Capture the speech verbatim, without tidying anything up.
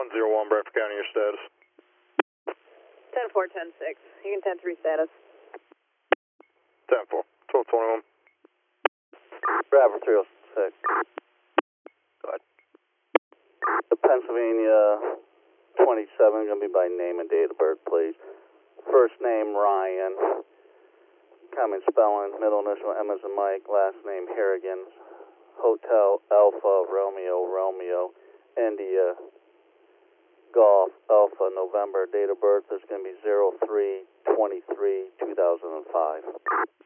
one zero one, Bradford County, your status. ten four, ten six. You can ten three status. ten four, twelve twenty-one. Bradford three oh six. Go ahead. The Pennsylvania twenty-seven, going to be by name and date of birth, please. First name, Ryan. Common spelling, middle initial M as in Mike, last name, Harrigan. Hotel, Alpha, Romeo, Romeo, India, Golf, Alpha, November. Date of birth is going to be zero three twenty-three two thousand five.